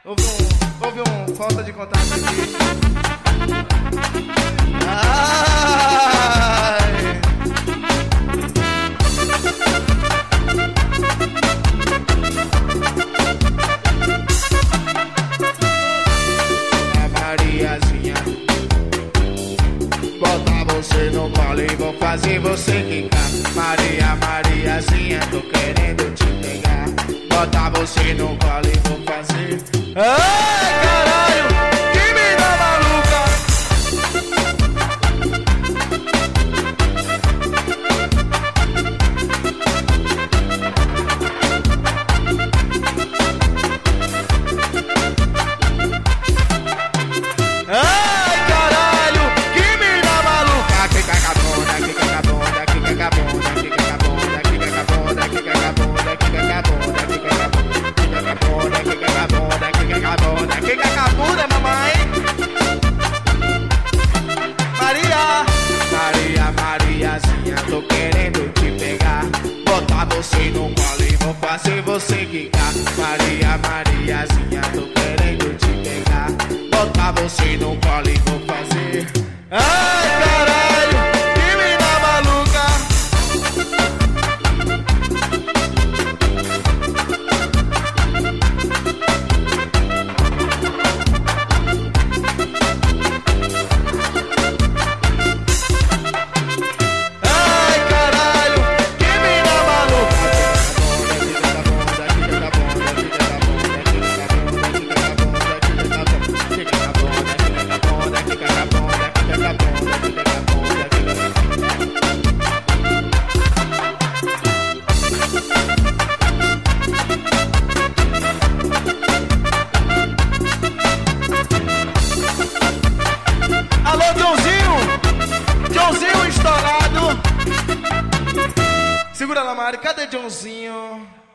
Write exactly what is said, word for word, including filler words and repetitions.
Houve um, houve um falta de contato aqui. Ai. A Mariazinha, botar você no colo e vou fazer você quicar. Maria, Mariazinha, tô querendo te pegar. Botar você no colo e vou fazer. Ai, caralho, que me dá maluca. Ai, caralho, que me dá maluca. Que cagabunda, que cagabunda, que cagabunda, que cagabunda, que cagabunda, que cagabunda, que cagabunda, que cagabunda, que cagabunda, que cagabunda, que cagabunda, mamãe. Maria, Maria, Mariazinha, tô querendo te pegar. Botar você no colo e vou fazer você quicar. Maria, Mariazinha, tô querendo te pegar. Botar você no colo e vou fazer. Ai, caralho, que me dá maluca. Ai, caralho, que me dá maluca. Alô, Joãozinho! Joãozinho estourado! Segura lá, Mari, cadê Joãozinho?